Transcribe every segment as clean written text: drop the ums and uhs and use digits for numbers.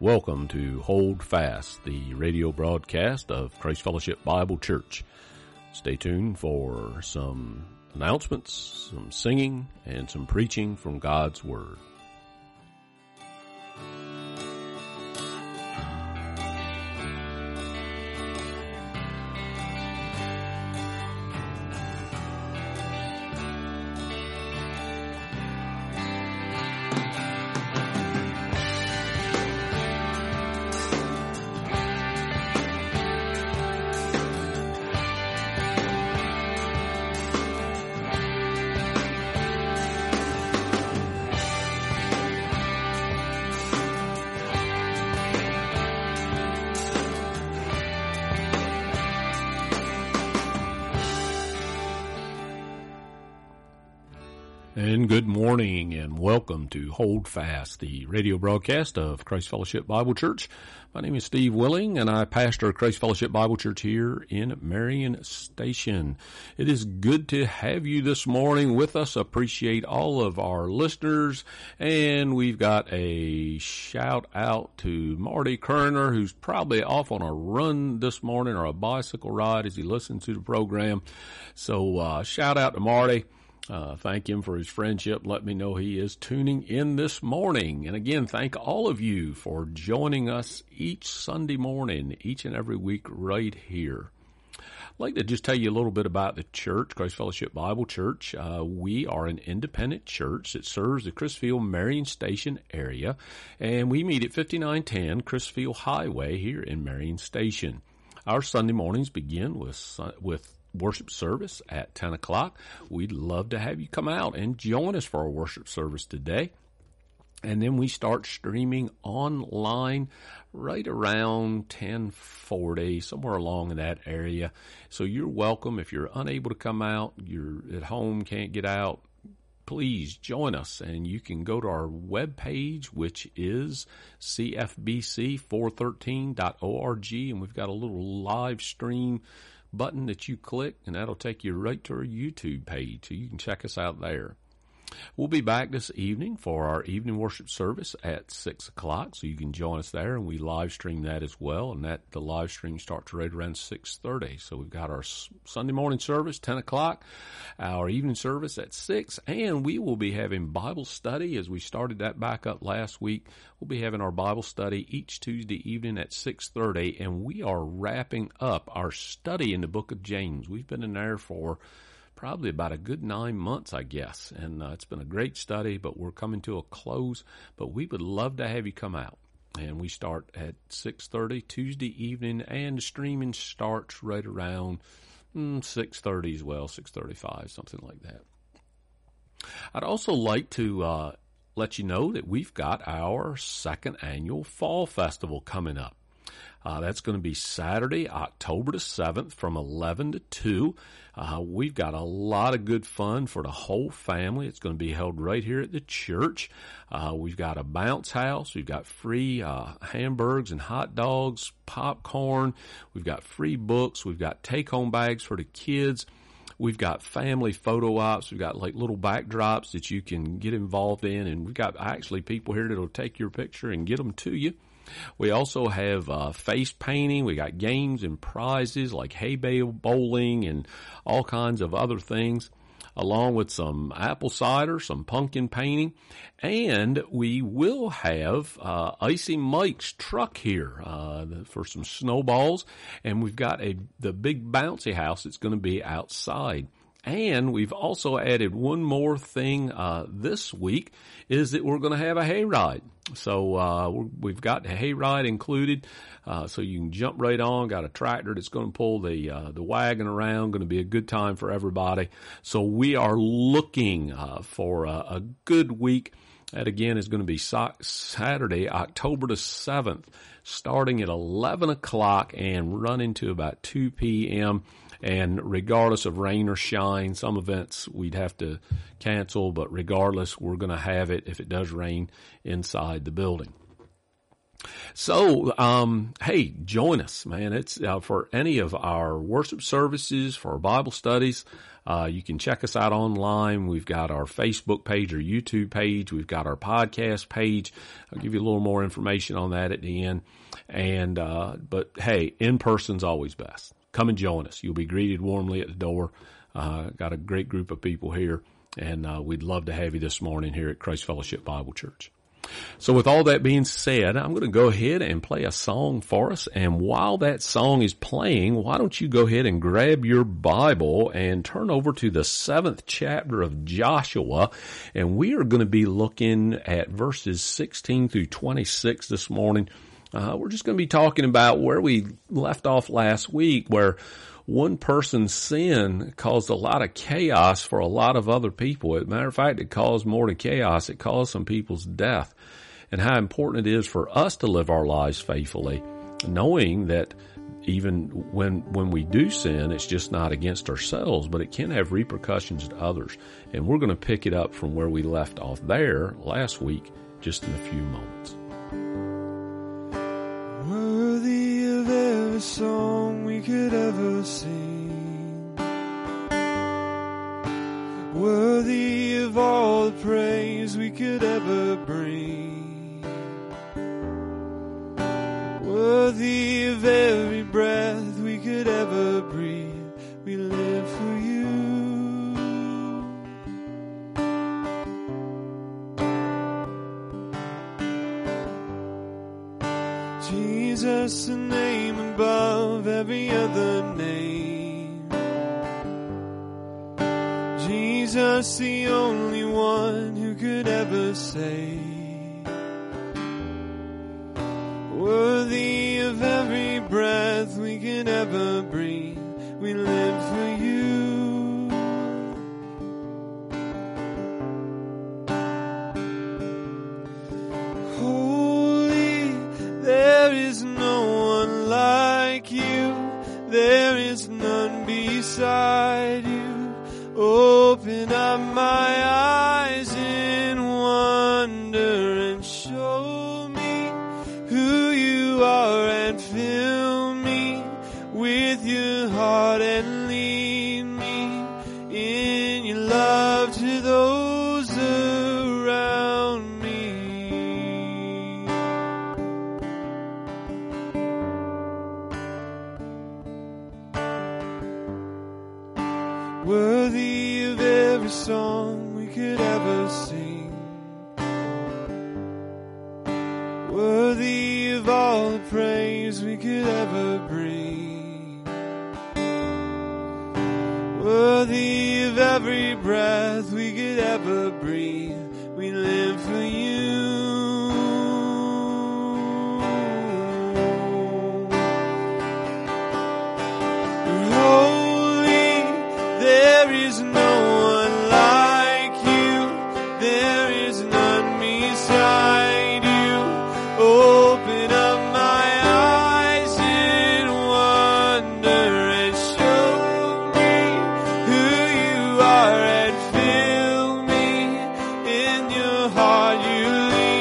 Welcome to Hold Fast, the radio broadcast of Christ Fellowship Bible Church. Stay tuned for some announcements, some singing, and some preaching from God's Word. And good morning and welcome to Hold Fast, the radio broadcast of Christ Fellowship Bible Church. My name is Steve Willing and I pastor Christ Fellowship Bible Church here in Marion Station. It is good to have you this morning with us. Appreciate all of our listeners, and we've got a shout out to Marty Kerner, who's probably off on a run this morning or a bicycle ride as he listens to the program. So shout out to Marty. Thank him for his friendship. Let me know he is tuning in this morning. And again, thank all of you for joining us each Sunday morning, each and every week right here. I'd like to just tell you a little bit about the church, Christ Fellowship Bible Church. We are an independent church that serves the Crisfield Marion Station area, and we meet at 5910 Crisfield Highway here in Marion Station. Our Sunday mornings begin with worship service at 10 o'clock. We'd love to have you come out and join us for our worship service today. And then we start streaming online right around 10:40, somewhere along in that area. So you're welcome. If you're unable to come out, you're at home, can't get out, please join us. And you can go to our webpage, which is cfbc413.org, and we've got a little live stream button that you click, and that'll take you right to our YouTube page, so you can check us out there. We'll be back this evening for our evening worship service at 6 o'clock, so you can join us there, and we live stream that as well, and the live stream starts right around 6:30. So we've got our Sunday morning service, 10 o'clock, our evening service at 6, and we will be having Bible study as we started that back up last week. We'll be having our Bible study each Tuesday evening at 6:30, and we are wrapping up our study in the book of James. We've been in there for probably about a good 9 months, I guess. And it's been a great study, but we're coming to a close. But we would love to have you come out. And we start at 6:30 Tuesday evening, and the streaming starts right around 6:30 as well, 6:35, something like that. I'd also like to let you know that we've got our second annual Fall Festival coming up. That's going to be Saturday, October the 7th from 11 to 2. We've got a lot of good fun for the whole family. It's going to be held right here at the church. We've got a bounce house. We've got free hamburgers and hot dogs, popcorn. We've got free books. We've got take-home bags for the kids. We've got family photo ops. We've got like little backdrops that you can get involved in. And we've got actually people here that will take your picture and get them to you. We also have face painting. We got games and prizes like hay bale bowling and all kinds of other things, along with some apple cider, some pumpkin painting. And we will have Icy Mike's truck here for some snowballs. And we've got the big bouncy house that's going to be outside. And we've also added one more thing this week, is that we're going to have a hayride. So we've got the hayride included, so you can jump right on. Got a tractor that's going to pull the wagon around. Going to be a good time for everybody. So we are looking for a good week. That again is going to be Saturday, October the 7th, starting at 11 o'clock and running to about 2 p.m. And regardless of rain or shine, some events we'd have to cancel, but regardless, we're going to have it, if it does rain, inside the building. So, hey, join us, man. It's for any of our worship services, for our Bible studies. You can check us out online. We've got our Facebook page or YouTube page. We've got our podcast page. I'll give you a little more information on that at the end. And, but hey, in person's always best. Come and join us. You'll be greeted warmly at the door. Got a great group of people here, and we'd love to have you this morning here at Christ Fellowship Bible Church. So with all that being said, I'm going to go ahead and play a song for us. And while that song is playing, why don't you go ahead and grab your Bible and turn over to the 7th chapter of Joshua. And we are going to be looking at verses 16 through 26 this morning. We're just going to be talking about where we left off last week, where one person's sin caused a lot of chaos for a lot of other people. As a matter of fact, it caused more than chaos. It caused some people's death. And how important it is for us to live our lives faithfully, knowing that even when we do sin, it's just not against ourselves, but it can have repercussions to others. And we're going to pick it up from where we left off there last week, just in a few moments. Worthy of every song we could ever sing, worthy of all the praise we could ever bring, worthy of every breath we could ever breathe. We live for you. Jesus, the name above every other name. Jesus, the only one who could ever save. Worthy of every breath we can ever breathe. We live for you. There is no one like you. There is none beside you. Open up my eyes in wonder and show me who you are, and fill me with your heart and lead me in your love to those around me. Worthy of every song we could ever sing, worthy of all the praise we could ever bring, worthy of every breath we could ever breathe. We live for you. There is no one like you. There is none beside you. Open up my eyes in wonder and show me who you are, and fill me in your heart. You lead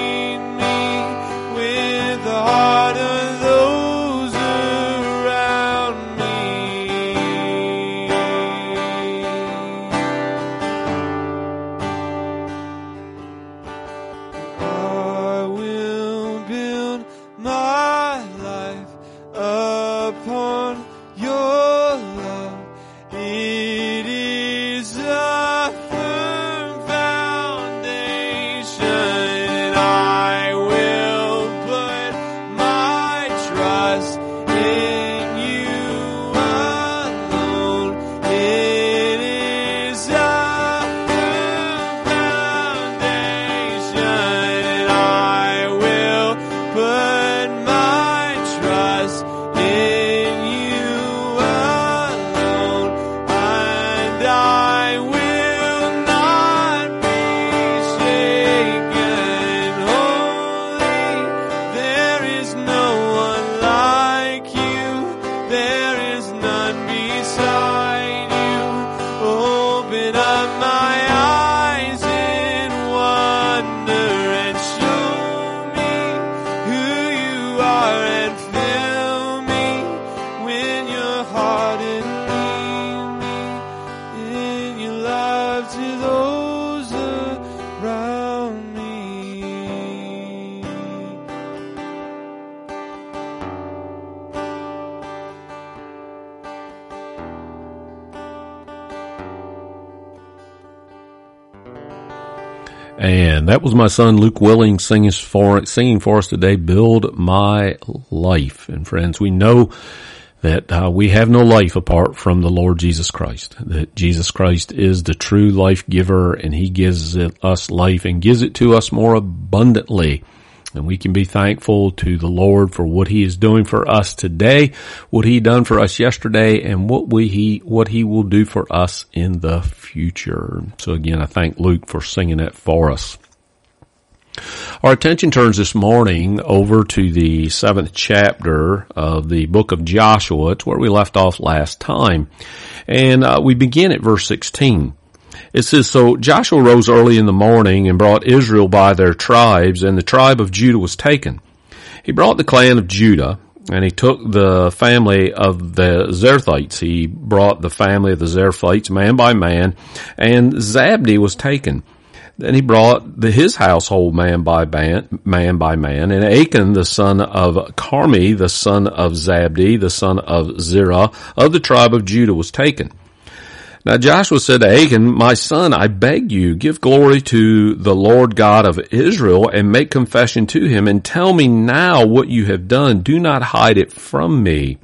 And that was my son Luke Willing singing for us today, Build My Life. And friends, we know that we have no life apart from the Lord Jesus Christ, that Jesus Christ is the true life giver, and he gives us life and gives it to us more abundantly. And we can be thankful to the Lord for what he is doing for us today, what he done for us yesterday, and what he will do for us in the future. So again, I thank Luke for singing that for us. Our attention turns this morning over to the 7th chapter of the book of Joshua. It's where we left off last time. And we begin at verse 16. It says, So Joshua rose early in the morning and brought Israel by their tribes, and the tribe of Judah was taken. He brought the clan of Judah, and he took the family of the Zerethites. He brought the family of the Zerethites man by man, and Zabdi was taken. Then he brought his household man by man, and Achan, the son of Carmi, the son of Zabdi, the son of Zerah, of the tribe of Judah, was taken. Now Joshua said to Achan, My son, I beg you, give glory to the Lord God of Israel, and make confession to him, and tell me now what you have done. Do not hide it from me.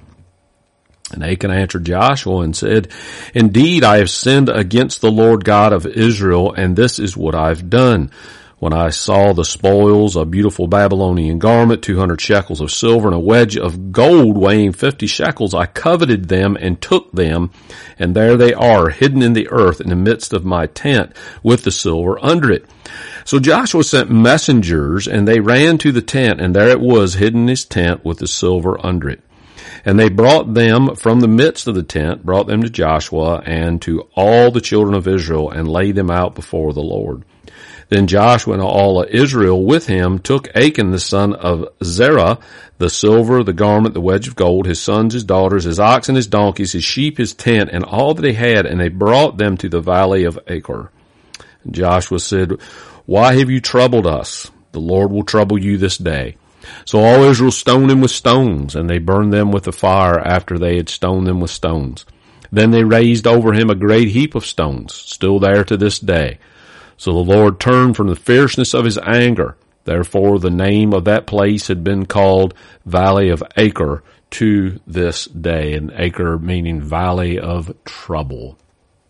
And Achan answered Joshua and said, Indeed, I have sinned against the Lord God of Israel, and this is what I have done. When I saw the spoils, a beautiful Babylonian garment, 200 shekels of silver, and a wedge of gold weighing 50 shekels, I coveted them and took them, and there they are, hidden in the earth in the midst of my tent, with the silver under it. So Joshua sent messengers, and they ran to the tent, and there it was, hidden in his tent, with the silver under it. And they brought them from the midst of the tent, brought them to Joshua and to all the children of Israel, and laid them out before the Lord. Then Joshua and all of Israel with him took Achan the son of Zerah, the silver, the garment, the wedge of gold, his sons, his daughters, his oxen, his donkeys, his sheep, his tent, and all that he had, and they brought them to the valley of Achor. And Joshua said, Why have you troubled us? The Lord will trouble you this day. So all Israel stoned him with stones, and they burned them with the fire after they had stoned them with stones. Then they raised over him a great heap of stones, still there to this day. So the Lord turned from the fierceness of his anger. Therefore the name of that place had been called Valley of Achor to this day, and Achor meaning Valley of Trouble.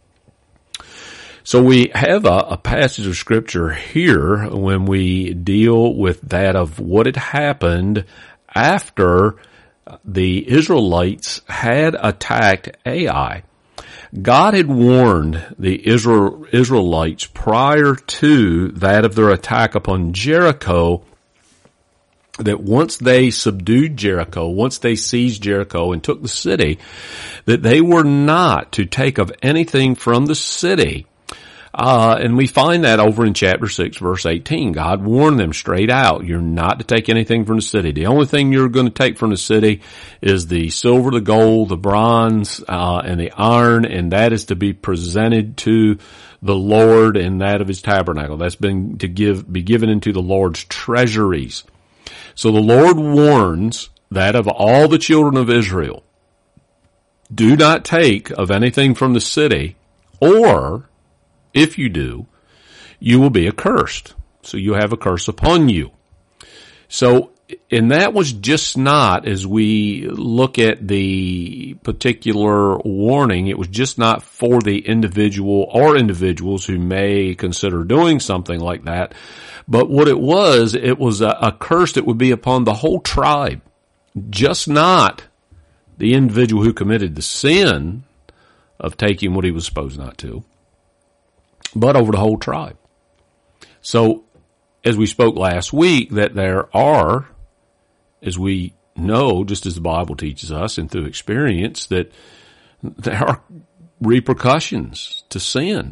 So we have a passage of Scripture here when we deal with that of what had happened after the Israelites had attacked Ai. God had warned the Israelites prior to that of their attack upon Jericho that once they subdued Jericho, once they seized Jericho and took the city, that they were not to take of anything from the city. And we find that over in chapter 6, verse 18. God warned them straight out, you're not to take anything from the city. The only thing you're going to take from the city is the silver, the gold, the bronze, and the iron, and that is to be presented to the Lord in that of his tabernacle. That's been be given into the Lord's treasuries. So the Lord warns that of all the children of Israel, do not take of anything from the city, or if you do, you will be accursed. So you have a curse upon you. So, and that was just not, as we look at the particular warning, it was just not for the individual or individuals who may consider doing something like that. But what it was a curse that would be upon the whole tribe, just not the individual who committed the sin of taking what he was supposed not to, but over the whole tribe. So, as we spoke last week, that there are, as we know, just as the Bible teaches us and through experience, that there are repercussions to sin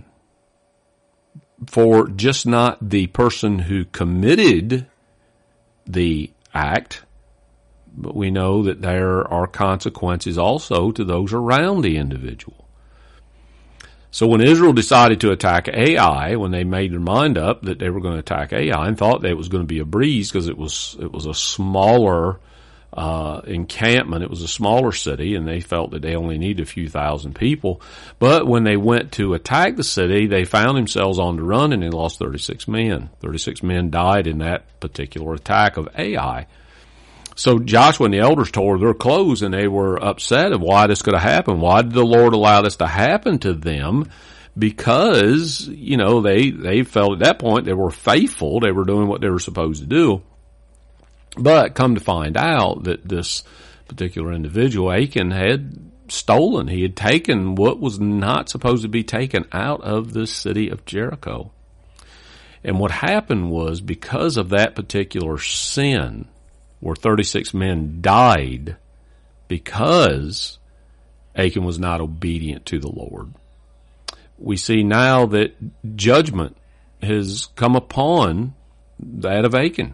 for just not the person who committed the act, but we know that there are consequences also to those around the individual. So when Israel decided to attack Ai, when they made their mind up that they were going to attack Ai and thought that it was going to be a breeze because it was a smaller encampment. It was a smaller city, and they felt that they only needed a few thousand people. But when they went to attack the city, they found themselves on the run, and they lost 36 men. 36 men died in that particular attack of Ai. So Joshua and the elders tore their clothes, and they were upset of why this could have happened. Why did the Lord allow this to happen to them? Because, they felt at that point they were faithful. They were doing what they were supposed to do. But come to find out that this particular individual, Achan, had stolen. He had taken what was not supposed to be taken out of the city of Jericho. And what happened was, because of that particular sin, where 36 men died because Achan was not obedient to the Lord, we see now that judgment has come upon that of Achan.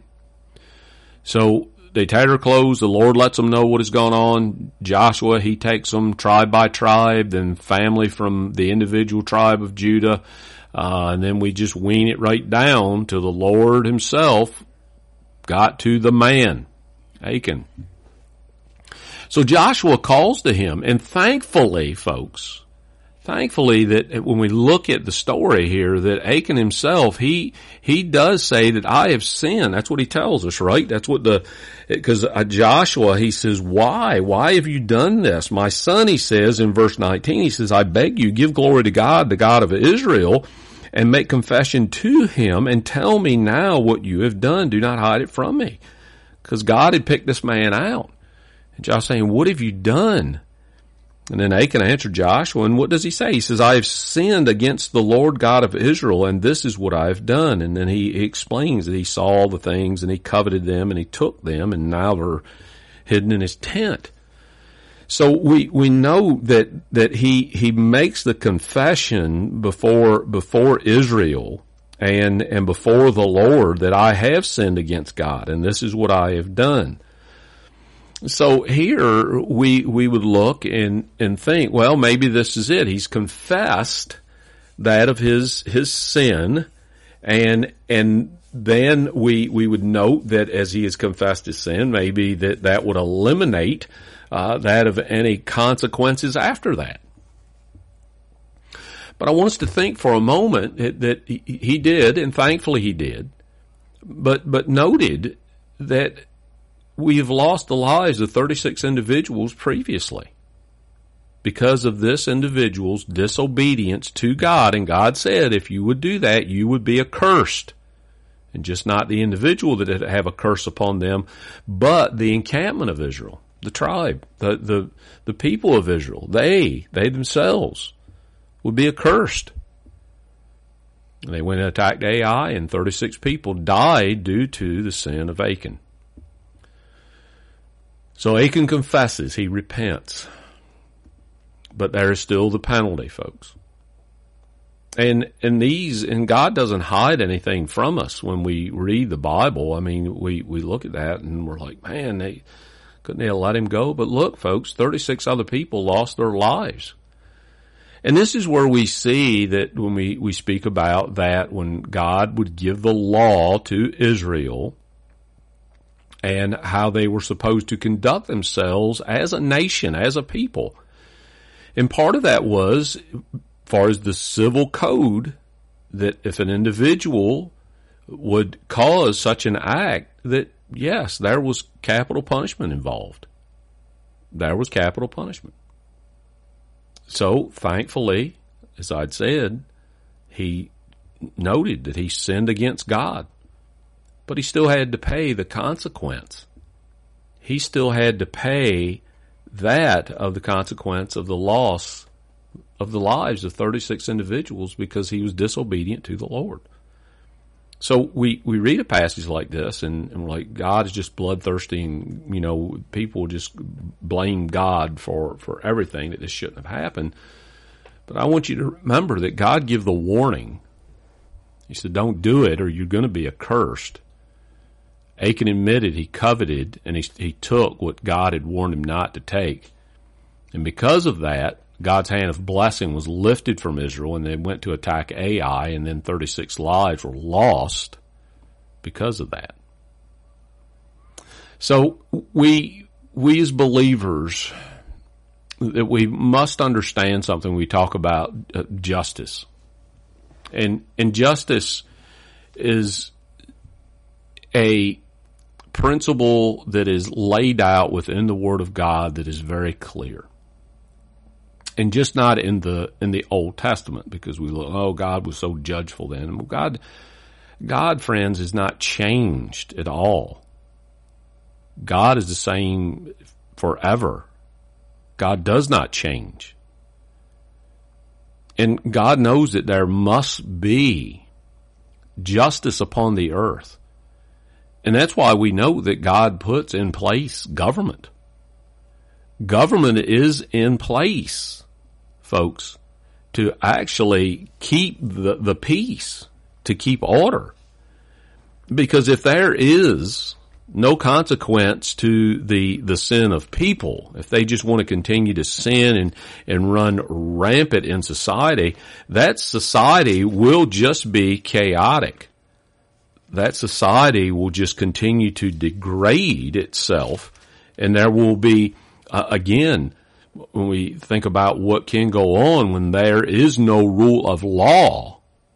So they tear their clothes. The Lord lets them know what is going on. Joshua, he takes them tribe by tribe, then family from the individual tribe of Judah, and then we just wean it right down to the Lord himself got to the man, Achan. So Joshua calls to him, and thankfully, folks, that when we look at the story here, that Achan himself, he does say that I have sinned. That's what he tells us, right? That's what because Joshua, he says, why have you done this? My son, he says in verse 19, he says, I beg you, give glory to God, the God of Israel, and make confession to him, and tell me now what you have done. Do not hide it from me. Because God had picked this man out. And Joshua's saying, what have you done? And then Achan answered Joshua, and what does he say? He says, I have sinned against the Lord God of Israel, and this is what I have done. And then he explains that he saw all the things, and he coveted them, and he took them, and now they're hidden in his tent. So we know that he makes the confession before Israel and before the Lord that I have sinned against God, and this is what I have done. So here we would look and think, well, maybe this is it. He's confessed that of his sin, and then we would note that as he has confessed his sin, maybe that would eliminate that of any consequences after that. But I want us to think for a moment that he did, and thankfully he did, but noted that we have lost the lives of 36 individuals previously because of this individual's disobedience to God. And God said, if you would do that, you would be accursed. And just not the individual that would have a curse upon them, but the encampment of Israel, the tribe, the people of Israel, they themselves would be accursed. And they went and attacked Ai, and 36 people died due to the sin of Achan. So Achan confesses, he repents. But there is still the penalty, folks. And God doesn't hide anything from us when we read the Bible. I mean, we look at that and we're like, man, couldn't they have let him go? But look, folks, 36 other people lost their lives. And this is where we see that when we speak about that, when God would give the law to Israel, and how they were supposed to conduct themselves as a nation, as a people. And part of that was, as far as the civil code, that if an individual would cause such an act, that yes, there was capital punishment involved. There was capital punishment. So, thankfully, as I'd said, he noted that he sinned against God. But he still had to pay the consequence. He still had to pay that of the consequence of the loss of the lives of 36 individuals because he was disobedient to the Lord. So we read a passage like this and we're like, God is just bloodthirsty, and, people just blame God for everything, that this shouldn't have happened. But I want you to remember that God gave the warning. He said, don't do it or you're going to be accursed. Achan admitted he coveted, and he took what God had warned him not to take. And because of that, God's hand of blessing was lifted from Israel, and they went to attack Ai, and then 36 lives were lost because of that. So we we as believers, that we must understand something. We talk about justice. And justice is a principle that is laid out within the Word of God that is very clear. And just not in the Old Testament, because we look, oh, God was so judgeful then. Well, God, friends, is not changed at all. God is the same forever. God does not change. And God knows that there must be justice upon the earth. And that's why we know that God puts in place government. Government is in place, folks, to actually keep the peace, to keep order. Because if there is no consequence to the sin of people, if they just want to continue to sin and run rampant in society, that society will just be chaotic. That society will just continue to degrade itself, and there will be, again, when we think about what can go on when there is no rule of law,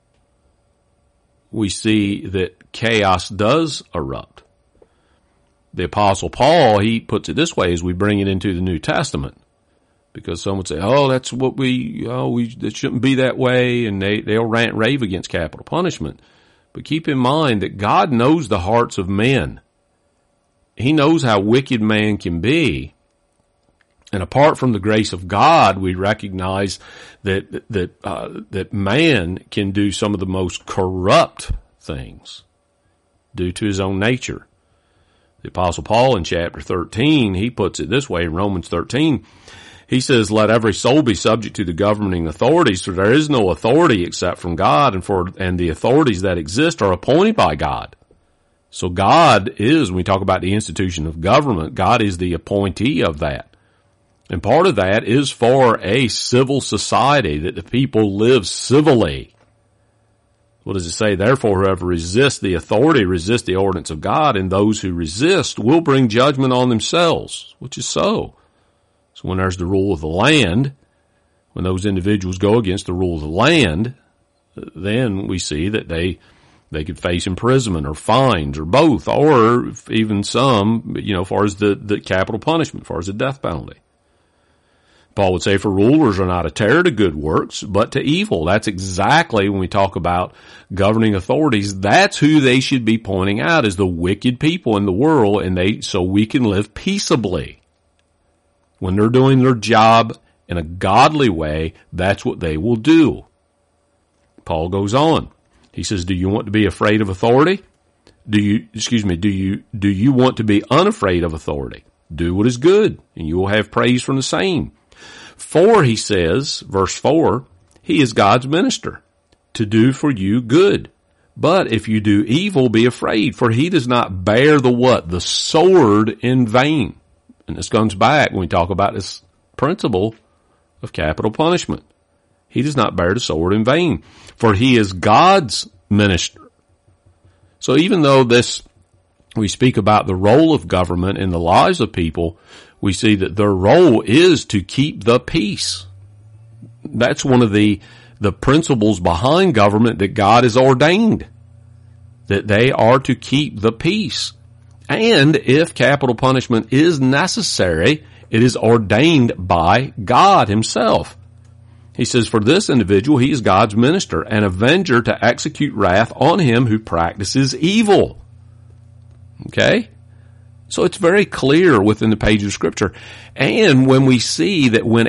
we see that chaos does erupt. The Apostle Paul, he puts it this way as we bring it into the New Testament, because some would say, oh, that's what it shouldn't be that way, and they'll rant and rave against capital punishment. But keep in mind that God knows the hearts of men. He knows how wicked man can be. And apart from the grace of God, we recognize that man can do some of the most corrupt things due to his own nature. The Apostle Paul in chapter 13, he puts it this way in Romans 13. He says, let every soul be subject to the governing authorities, for there is no authority except from God, and the authorities that exist are appointed by God. So God is, when we talk about the institution of government, God is the appointee of that. And part of that is for a civil society, that the people live civilly. What does it say? Therefore, whoever resists the authority resists the ordinance of God, and those who resist will bring judgment on themselves, which is so. So when there's the rule of the land, when those individuals go against the rule of the land, then we see that they could face imprisonment or fines or both, or even some, as far as the capital punishment, as far as the death penalty. Paul would say, for rulers are not a terror to good works, but to evil. That's exactly when we talk about governing authorities, that's who they should be pointing out as the wicked people in the world, and so we can live peaceably. When they're doing their job in a godly way, that's what they will do. Paul goes on. He says, do you want to be afraid of authority? Do you want to be unafraid of authority? Do what is good, and you will have praise from the same. For, he says, verse 4, he is God's minister, to do for you good. But if you do evil, be afraid, for he does not bear the what? The sword in vain. And this comes back when we talk about this principle of capital punishment. He does not bear the sword in vain, for he is God's minister. So even though we speak about the role of government in the lives of people, we see that their role is to keep the peace. That's one of the principles behind government that God has ordained, that they are to keep the peace. And if capital punishment is necessary, it is ordained by God himself. He says, for this individual, he is God's minister, an avenger to execute wrath on him who practices evil. Okay? So it's very clear within the page of Scripture. And when we see that when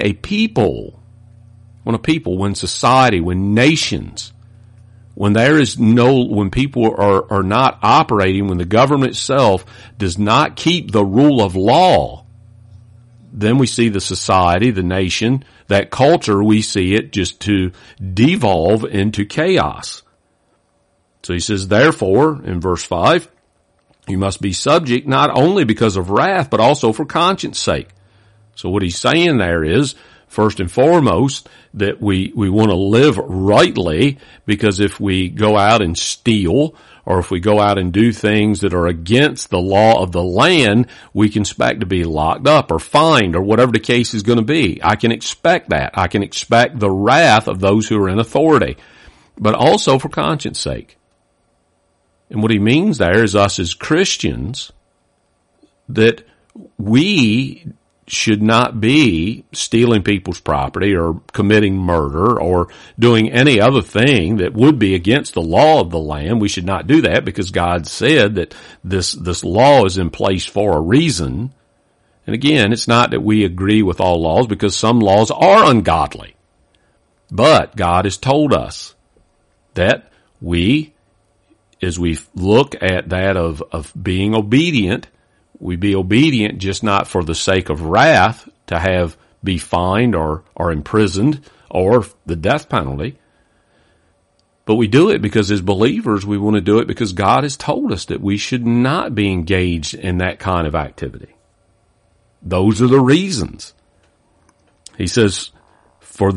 society, when nations, when people are not operating, when the government itself does not keep the rule of law, then we see the society, the nation, that culture, we see it just to devolve into chaos. So he says, therefore, in verse 5, you must be subject not only because of wrath, but also for conscience sake. So what he's saying there is, first and foremost, that we want to live rightly, because if we go out and steal, or if we go out and do things that are against the law of the land, we can expect to be locked up or fined or whatever the case is going to be. I can expect that. I can expect the wrath of those who are in authority, but also for conscience sake. And what he means there is us as Christians, that we should not be stealing people's property or committing murder or doing any other thing that would be against the law of the land. We should not do that, because God said that this law is in place for a reason. And again, it's not that we agree with all laws, because some laws are ungodly. But God has told us that we, as we look at that of being obedient, we be obedient just not for the sake of wrath, to be fined or imprisoned or the death penalty, but we do it because as believers we want to do it because God has told us that we should not be engaged in that kind of activity. Those are the reasons. He says, for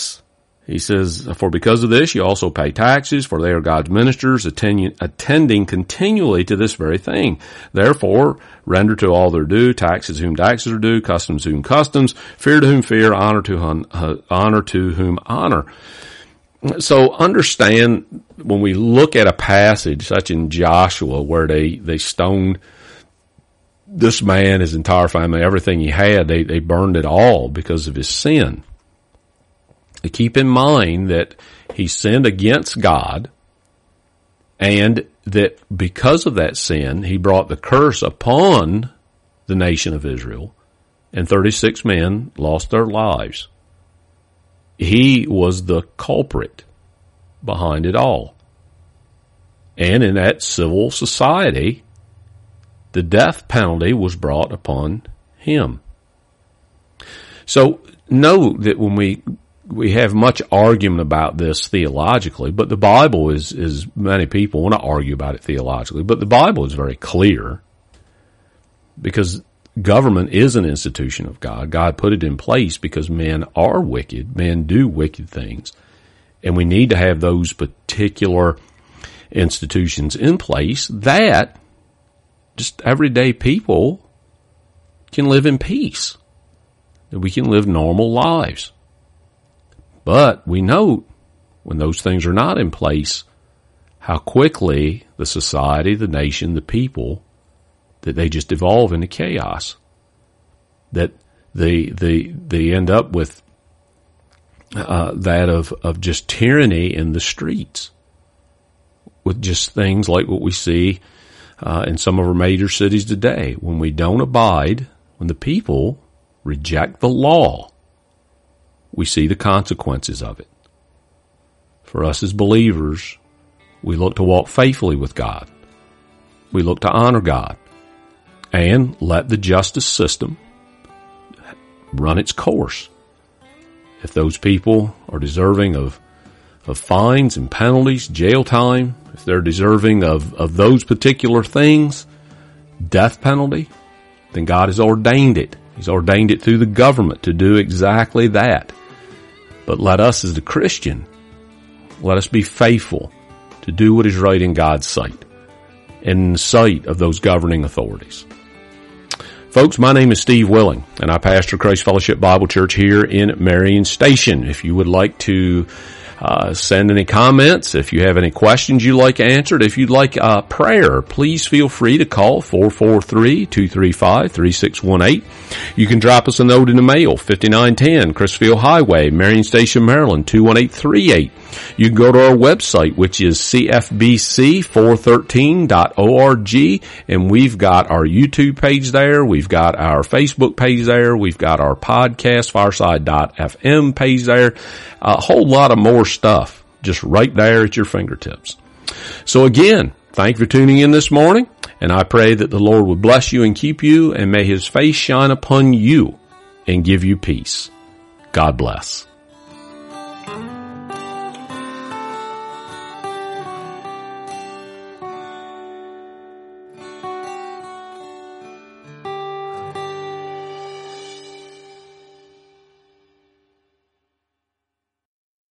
because of this, you also pay taxes, for they are God's ministers, attending continually to this very thing. Therefore, render to all their due, taxes whom taxes are due, customs whom customs, fear to whom fear, honor to whom honor. So understand, when we look at a passage such in Joshua where they stoned this man, his entire family, everything he had, they burned it all because of his sin. Keep in mind that he sinned against God, and that because of that sin, he brought the curse upon the nation of Israel, and 36 men lost their lives. He was the culprit behind it all. And in that civil society, the death penalty was brought upon him. So know that when we have much argument about this theologically, but the Bible is many people want to argue about it theologically, but the Bible is very clear, because government is an institution of God. God put it in place because men are wicked. Men do wicked things. And we need to have those particular institutions in place that just everyday people can live in peace, that we can live normal lives. But we note, when those things are not in place, how quickly the society, the nation, the people, that they just evolve into chaos. That they end up with that of just tyranny in the streets, with just things like what we see in some of our major cities today. When we don't abide, when the people reject the law, we see the consequences of it. For us as believers, we look to walk faithfully with God. We look to honor God and let the justice system run its course. If those people are deserving of fines and penalties, jail time, if they're deserving of those particular things, death penalty, then God has ordained it. He's ordained it through the government to do exactly that. But let us as the Christian, let us be faithful to do what is right in God's sight, and in the sight of those governing authorities. Folks, my name is Steve Willing, and I pastor Christ Fellowship Bible Church here in Marion Station. If you would like to send any comments, if you have any questions you'd like answered, if you'd like prayer, please feel free to call 443-235-3618. You can drop us a note in the mail, 5910 Crisfield Highway, Marion Station, Maryland, 21838. You can go to our website, which is cfbc413.org, and we've got our YouTube page there, we've got our Facebook page there, we've got our podcast, fireside.fm page there, a whole lot of more stuff just right there at your fingertips. So again, thank you for tuning in this morning, and I pray that the Lord will bless you and keep you, and may His face shine upon you and give you peace. God bless.